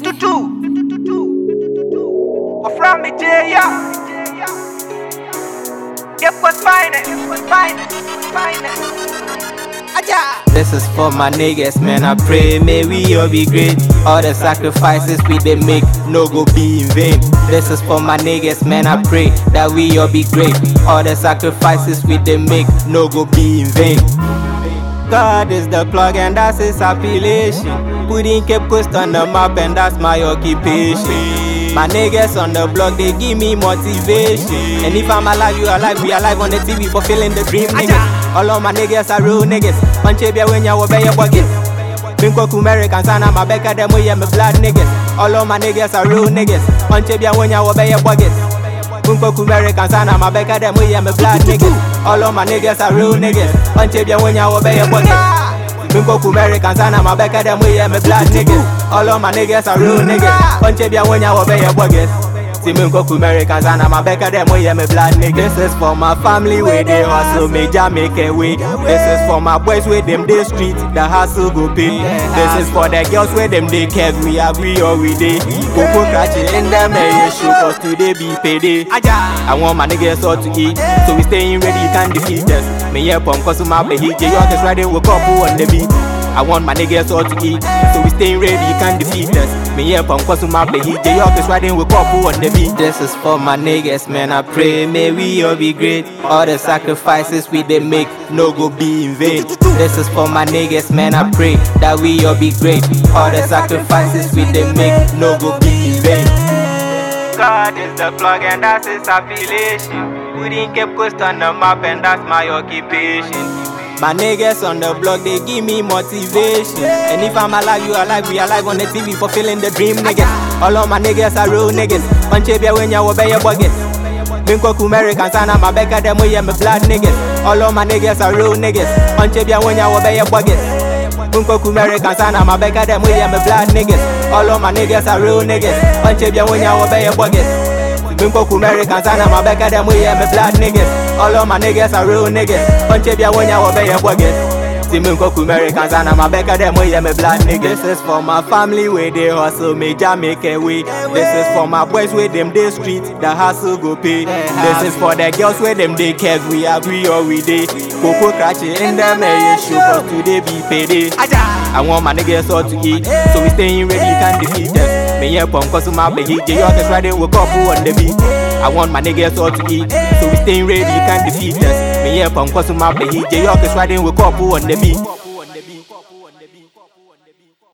From me, yeah. Yep, what's fine. This is for my niggas, man. I pray, may we all be great. All the sacrifices we they make, no go be in vain. This is for my niggas, man. I pray that we all be great. All the sacrifices we they make, no go be in vain. God is the plug and that's his appellation. Putting Cape Coast on the map and that's my occupation. My niggas on the block, they give me motivation. And if I'm alive, you alive, we alive on the TV fulfilling the dream, niggas. All of my niggas are real niggas. Manchebia when you obey your bucket. Pinko Americans and I'm a becker, them we am a blood niggas. All of my niggas are real niggas. Manchebia when you obey your bucket. Pinko Americans and I'm a becker, them we am a blood niggas. All of my niggas are real niggas. Manchebia when you obey your bucket. Pinko Americans and I'm a becker, them we am a blood niggas. All of my niggas are real niggas. Manchebia when you obey your bucket. Minko Americans and I'm a becker, them we am a blood nigga. This is for my family where they hustle, major make a way. This is for my boys where them they street, the hustle go pay. This is for the girls where them they care, we agree or we day. Coco crashing in them show cause today be payday. I want my niggas all to eat, so we staying ready, you can't defeat us. Me yeah pump cause my baby, J.O. is riding with couple on the beat. I want my niggas all to eat, so we staying ready, you can't defeat us. Me yeah pump cause my baby, J.O. is riding with couple on the beat. This is for my niggas, man. I pray, may we all be great. All the sacrifices we they make, no go be in vain. This is for my niggas, man. I pray that we all be great. All the sacrifices we they make, no go be in vain. God is the plug and that's his affiliation. Putting Cape Coast on the map and that's my occupation. My niggas on the block, they give me motivation. And if I'm alive, you alive, we alive on the TV fulfilling the dream, niggas. All of my niggas are real niggas. Manchebia when you obey your bucket. Minko Americans and I'm a becker, them we am a blood niggas. All of my niggas are real niggas. Manchebia when you obey your bucket. Minko Americans and I'm a becker, them we am a blood niggas. All of my niggas are real niggas. Manchebia when you obey your bucket. Minko Americans and I'm a becker, them we am a blood niggas. All of my niggas are real niggas. Manchebia when you obey your bucket. Minko Americans and I'm a becker, them we am a blood niggas. This is for my family where they hustle, major make a way. This is for my boys where them they street, the hustle go pay. This is for the girls where them they care, we agree or we day. Coco crashing in them show cause today be payday. I want my niggas all to eat, so we staying ready, you can't defeat us. Me yeah pump cause my baby, J.O. is riding with couple on the beat. I want my niggas all to eat, so we staying ready, you can't defeat us. Me yeah pump cause my baby, J.O. is riding with couple on the beat.